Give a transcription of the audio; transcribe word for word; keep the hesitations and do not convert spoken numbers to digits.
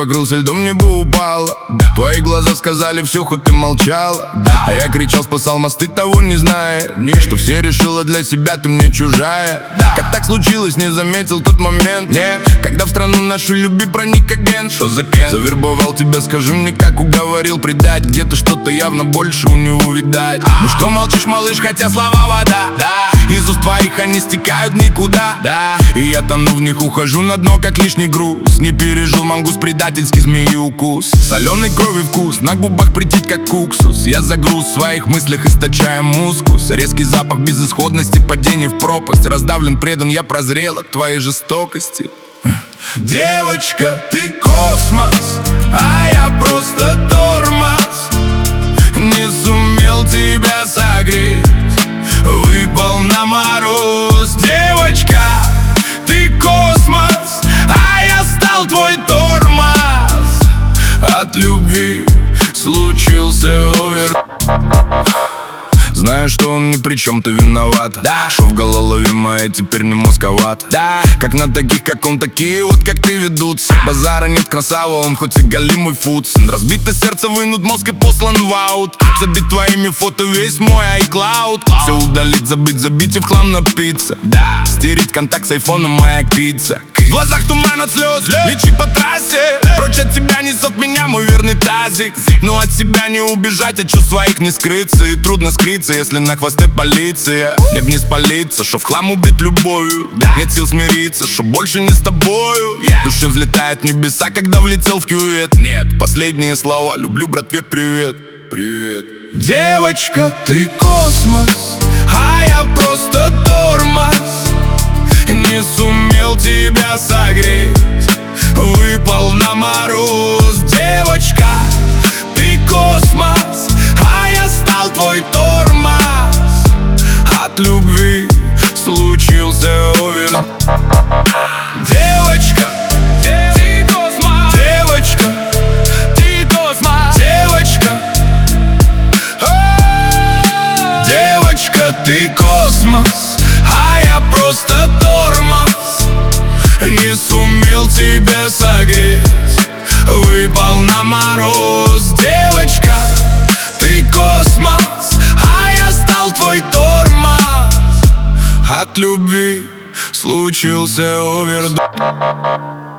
покрылся льдом, небо упало. Твои глаза сказали все, хоть ты молчала. А я кричал, спасал мосты, того не зная, что все решила для себя, ты мне чужая. Как так случилось, не заметил тот момент, нет, когда в страну нашу любви проник агент. Что за кен? Завербовал тебя, скажи мне, как уговорил предать. Где-то что-то явно больше у него видать. Ну что молчишь, малыш, хотя слова вода, да. Из уст твоих они стекают никуда, да. И я тону в них, ухожу на дно, как лишний груз. Не пережил мангус, предательский змеи укус. Соленой крови вкус, на губах притить, как уксус. Я загруз в своих мыслях, источая мускус. Резкий запах безысходности, падение в пропасть. Раздавлен, предан, я прозрел от твоей жестокости. Девочка, ты космос, а я просто тормоз. Не сумел тебя согреть, выпал на мороз. Девочка, ты космос, а я стал твой тормоз. От любви случился овер. Знаю, что он ни при чем, ты виноват. Да. Шо в голове моей теперь не мозговат. Да. Как на таких, как он, такие вот, как ты, ведутся. Базара нет, красава, он хоть и галимый фудс. Разбито сердце, вынут мозг и послан в аут. Забит твоими фото весь мой iCloud. Все удалить, забыть, забить и в хлам напиться. Да. Стереть контакт с айфоном, моя пицца. В глазах туман от слез, лечи по трассе. Прочь от тебя несет меня мой верный тазик. Но от себя не убежать, от чувств своих не скрыться. И трудно скрыться, если на хвосте полиция. Мне б не спалиться, шо в хлам убит любовью. Нет сил смириться, шо больше не с тобою. В душе взлетает в небеса, когда влетел в кювет. Нет, последние слова, люблю, братве, привет. Привет. Девочка, ты космос, а я просто тормоз. Не сумел тебя согреть, выпал на мороз. Девочка, ты космос, а я стал твой тормоз. От любви случился овер. Девочка, ты космос. Девочка, ты космос. Девочка, девочка, ты космос, а я просто тормоз. Не сумел тебя согреть, выпал на мороз. Девочка, ты космос, а я стал твой тормоз. От любви случился овердоз.